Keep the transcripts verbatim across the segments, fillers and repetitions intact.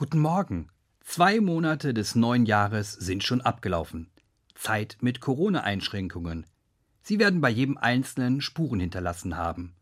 Guten Morgen. Zwei Monate des neuen Jahres sind schon abgelaufen. Zeit mit Corona-Einschränkungen. Sie werden bei jedem Einzelnen Spuren hinterlassen haben.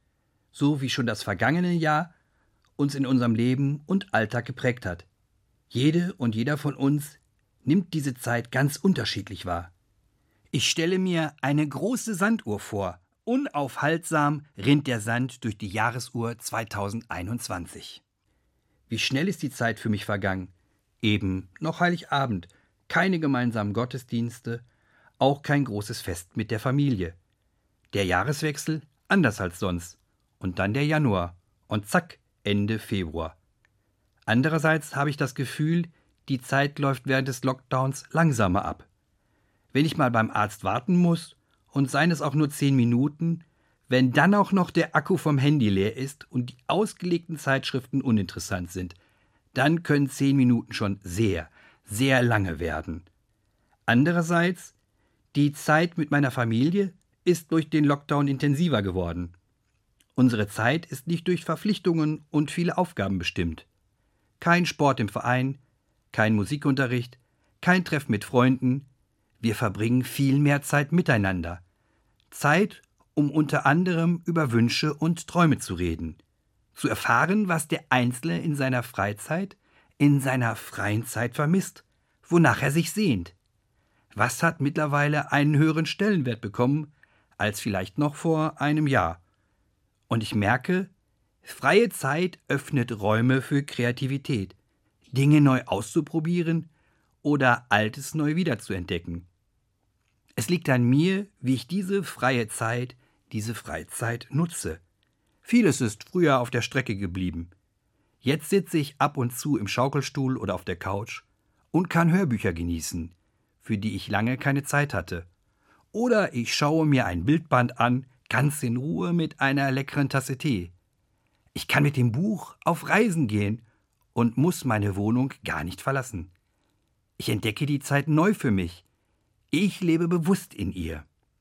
So wie schon das vergangene Jahr uns in unserem Leben und Alltag geprägt hat. Jede und jeder von uns nimmt diese Zeit ganz unterschiedlich wahr. Ich stelle mir eine große Sanduhr vor. Unaufhaltsam rinnt der Sand durch die Jahresuhr zweitausendeinundzwanzig. Wie schnell ist die Zeit für mich vergangen. Eben noch Heiligabend, keine gemeinsamen Gottesdienste, auch kein großes Fest mit der Familie. Der Jahreswechsel anders als sonst. Und dann der Januar. Und zack, Ende Februar. Andererseits habe ich das Gefühl, die Zeit läuft während des Lockdowns langsamer ab. Wenn ich mal beim Arzt warten muss, und seien es auch nur zehn Minuten, wenn dann auch noch der Akku vom Handy leer ist und die ausgelegten Zeitschriften uninteressant sind, dann können zehn Minuten schon sehr, sehr lange werden. Andererseits, die Zeit mit meiner Familie ist durch den Lockdown intensiver geworden. Unsere Zeit ist nicht durch Verpflichtungen und viele Aufgaben bestimmt. Kein Sport im Verein, kein Musikunterricht, kein Treffen mit Freunden. Wir verbringen viel mehr Zeit miteinander. Zeit, um unter anderem über Wünsche und Träume zu reden. Zu erfahren, was der Einzelne in seiner Freizeit, in seiner freien Zeit vermisst, wonach er sich sehnt. Was hat mittlerweile einen höheren Stellenwert bekommen, als vielleicht noch vor einem Jahr? Und ich merke, freie Zeit öffnet Räume für Kreativität, Dinge neu auszuprobieren oder Altes neu wiederzuentdecken. Es liegt an mir, wie ich diese freie Zeit, diese Freizeit nutze. Vieles ist früher auf der Strecke geblieben. Jetzt sitze ich ab und zu im Schaukelstuhl oder auf der Couch und kann Hörbücher genießen, für die ich lange keine Zeit hatte. Oder ich schaue mir ein Bildband an, ganz in Ruhe mit einer leckeren Tasse Tee. Ich kann mit dem Buch auf Reisen gehen und muss meine Wohnung gar nicht verlassen. Ich entdecke die Zeit neu für mich. Ich lebe bewusst in ihr.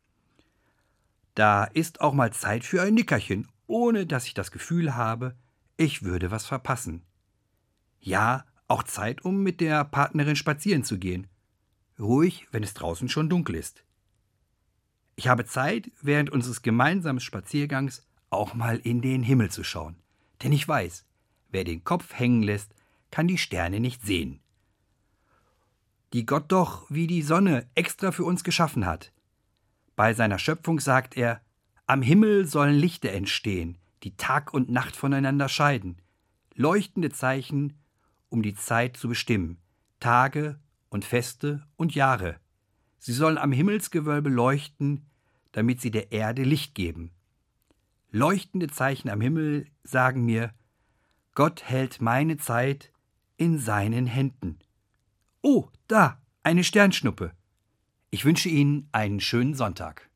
Da ist auch mal Zeit für ein Nickerchen, ohne dass ich das Gefühl habe, ich würde was verpassen. Ja, auch Zeit, um mit der Partnerin spazieren zu gehen. Ruhig, wenn es draußen schon dunkel ist. Ich habe Zeit, während unseres gemeinsamen Spaziergangs auch mal in den Himmel zu schauen. Denn ich weiß, wer den Kopf hängen lässt, kann die Sterne nicht sehen. Die Gott doch wie die Sonne extra für uns geschaffen hat. Bei seiner Schöpfung sagt er, am Himmel sollen Lichter entstehen, die Tag und Nacht voneinander scheiden. Leuchtende Zeichen, um die Zeit zu bestimmen, Tage und Feste und Jahre. Sie sollen am Himmelsgewölbe leuchten, damit sie der Erde Licht geben. Leuchtende Zeichen am Himmel sagen mir, Gott hält meine Zeit in seinen Händen. Oh, da, eine Sternschnuppe. Ich wünsche Ihnen einen schönen Sonntag.